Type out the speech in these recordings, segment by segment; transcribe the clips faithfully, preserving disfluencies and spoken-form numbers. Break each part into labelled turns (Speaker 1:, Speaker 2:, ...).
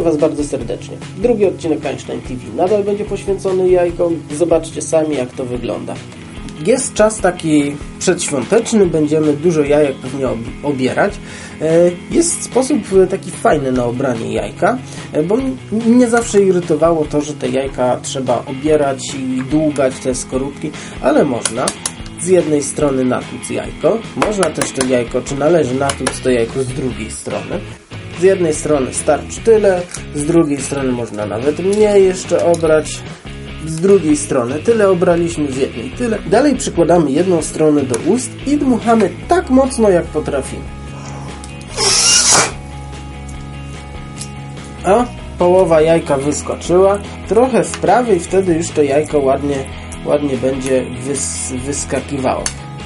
Speaker 1: Was bardzo serdecznie. Drugi odcinek Einstein T V nadal będzie poświęcony jajkom. Zobaczcie sami, jak to wygląda. Jest czas taki przedświąteczny, będziemy dużo jajek pewnie obierać. Jest sposób taki fajny na obranie jajka, bo mnie zawsze irytowało to, że te jajka trzeba obierać i długać te skorupki, ale można z jednej strony natłuc jajko, można też to jajko, czy należy natłuc to jajko z drugiej strony. Z jednej strony starczy tyle, z drugiej strony można nawet mniej jeszcze obrać. Z drugiej strony tyle obraliśmy, z jednej tyle. Dalej przykładamy jedną stronę do ust i dmuchamy tak mocno, jak potrafimy. A połowa jajka wyskoczyła, trochę w prawej i wtedy już to jajko ładnie, ładnie będzie wys wyskakiwało.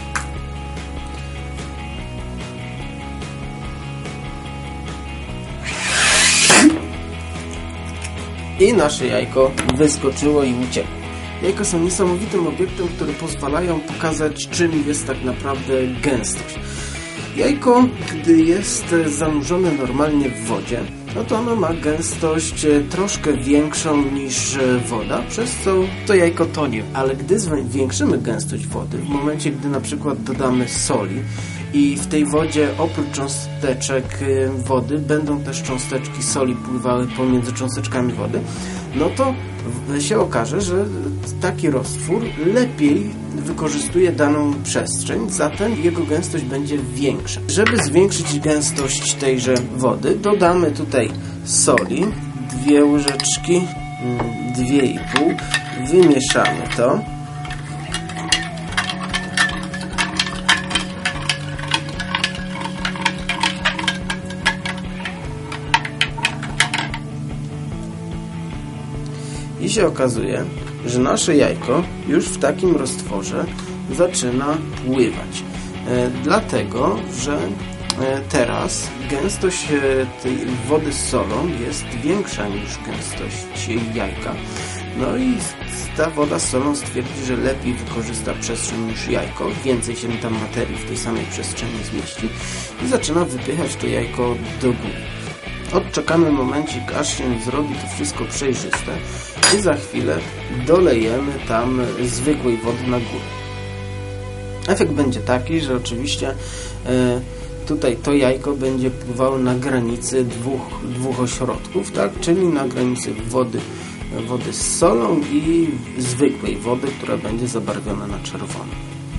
Speaker 1: I nasze jajko wyskoczyło i uciekło. Jajka są niesamowitym obiektem, który pozwalają pokazać, czym jest tak naprawdę gęstość. Jajko, gdy jest zanurzone normalnie w wodzie, no to ono ma gęstość troszkę większą niż woda, przez co to jajko tonie. Ale gdy zwiększymy gęstość wody, w momencie, gdy na przykład dodamy soli i w tej wodzie oprócz cząsteczek wody będą też cząsteczki soli pływały pomiędzy cząsteczkami wody, no to się okaże, że taki roztwór lepiej wykorzystuje daną przestrzeń, zatem jego gęstość będzie większa. Żeby zwiększyć gęstość tejże wody, dodamy tutaj soli, dwie łyżeczki, dwie i pół, wymieszamy to. I się okazuje, że nasze jajko już w takim roztworze zaczyna pływać. E, dlatego, że e, teraz gęstość e, tej wody z solą jest większa niż gęstość jajka. No i ta woda z solą stwierdzi, że lepiej wykorzysta przestrzeń niż jajko. Więcej się tam materii w tej samej przestrzeni zmieści i zaczyna wypychać to jajko do góry. Odczekamy momencik, aż się zrobi to wszystko przejrzyste i za chwilę dolejemy tam zwykłej wody na górę. Efekt będzie taki, że oczywiście e, tutaj to jajko będzie pływało na granicy dwóch, dwóch ośrodków, tak? Czyli na granicy wody, wody z solą i zwykłej wody, która będzie zabarwiona na czerwono.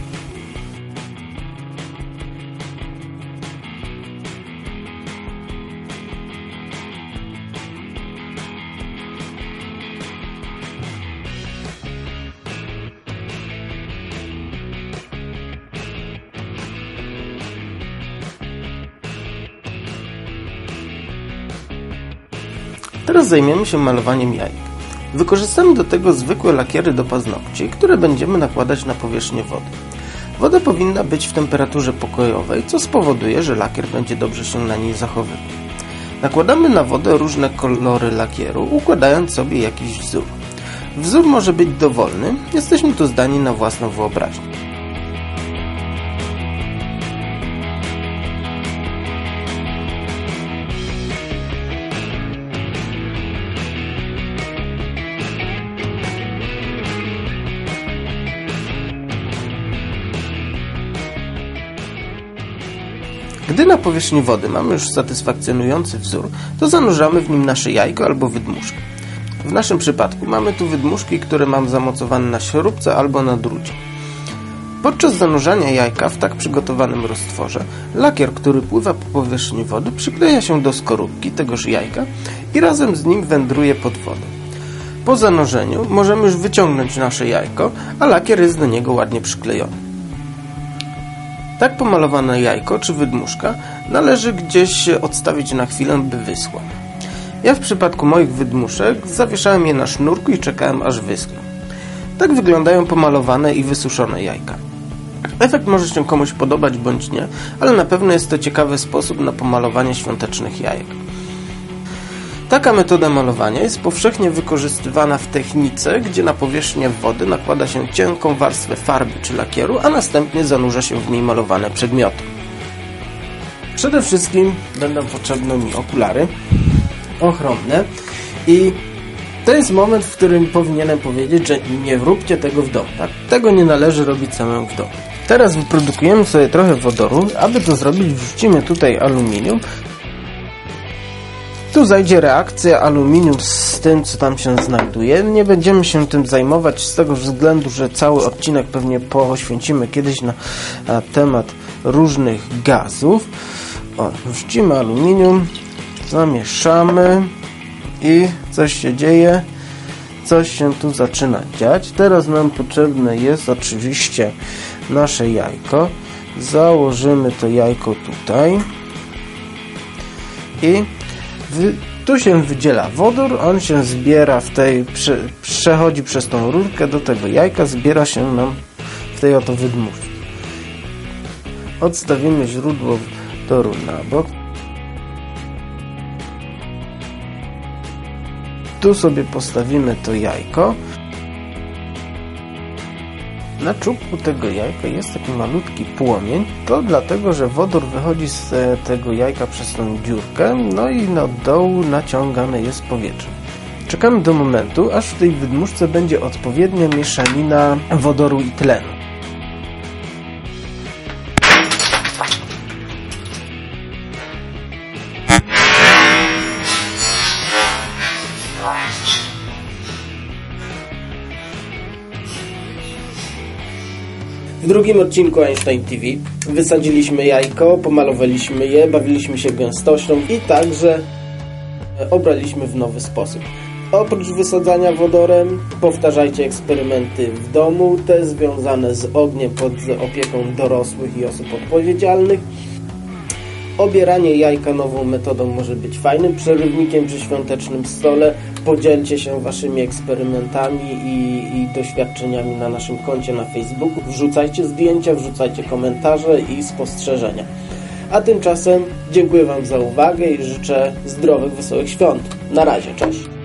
Speaker 1: Teraz zajmiemy się malowaniem jajek. Wykorzystamy do tego zwykłe lakiery do paznokci, które będziemy nakładać na powierzchnię wody. Woda powinna być w temperaturze pokojowej, co spowoduje, że lakier będzie dobrze się na niej zachowywał. Nakładamy na wodę różne kolory lakieru, układając sobie jakiś wzór. Wzór może być dowolny, jesteśmy tu zdani na własną wyobraźnię. Gdy na powierzchni wody mamy już satysfakcjonujący wzór, to zanurzamy w nim nasze jajko albo wydmuszkę. W naszym przypadku mamy tu wydmuszki, które mam zamocowane na śrubce albo na drucie. Podczas zanurzania jajka w tak przygotowanym roztworze, lakier, który pływa po powierzchni wody, przykleja się do skorupki tegoż jajka i razem z nim wędruje pod wodę. Po zanurzeniu możemy już wyciągnąć nasze jajko, a lakier jest do niego ładnie przyklejony. Tak pomalowane jajko czy wydmuszka należy gdzieś odstawić na chwilę, by wyschła. Ja w przypadku moich wydmuszek zawieszałem je na sznurku i czekałem, aż wyschną. Tak wyglądają pomalowane i wysuszone jajka. Efekt może się komuś podobać bądź nie, ale na pewno jest to ciekawy sposób na pomalowanie świątecznych jajek. Taka metoda malowania jest powszechnie wykorzystywana w technice, gdzie na powierzchnię wody nakłada się cienką warstwę farby czy lakieru, a następnie zanurza się w niej malowane przedmioty. Przede wszystkim będą potrzebne mi okulary. ochronne i to jest moment, w którym powinienem powiedzieć, że nie róbcie tego w domu. Tak? Tego nie należy robić samemu w domu. Teraz wyprodukujemy sobie trochę wodoru. Aby to zrobić, wrzucimy tutaj aluminium. Tu zajdzie reakcja aluminium z tym, co tam się znajduje. Nie będziemy się tym zajmować z tego względu, że cały odcinek pewnie poświęcimy kiedyś na, na temat różnych gazów. O, wrzucimy aluminium, zamieszamy i coś się dzieje. Coś się tu zaczyna dziać. Teraz nam potrzebne jest oczywiście nasze jajko. Założymy to jajko tutaj i w, tu się wydziela wodór, on się zbiera w tej, prze, przechodzi przez tą rurkę do tego jajka, zbiera się nam w tej oto wydmuszce. Odstawimy źródło wodoru na bok. Tu sobie postawimy to jajko. Na czubku tego jajka jest taki malutki płomień. To dlatego, że wodór wychodzi z tego jajka przez tą dziurkę, no i na dołu naciągane jest powietrze. Czekamy do momentu, aż w tej wydmuszce będzie odpowiednia mieszanina wodoru i tlenu. W drugim odcinku Einstein T V wysadziliśmy jajko, pomalowaliśmy je, bawiliśmy się gęstością i także obraliśmy w nowy sposób. Oprócz wysadzania wodorem powtarzajcie eksperymenty w domu, te związane z ogniem pod opieką dorosłych i osób odpowiedzialnych. Obieranie jajka nową metodą może być fajnym przerywnikiem przy świątecznym stole. Podzielcie się waszymi eksperymentami i, i doświadczeniami na naszym koncie na Facebooku. Wrzucajcie zdjęcia, wrzucajcie komentarze i spostrzeżenia. A tymczasem dziękuję wam za uwagę i życzę zdrowych, wesołych świąt. Na razie, cześć!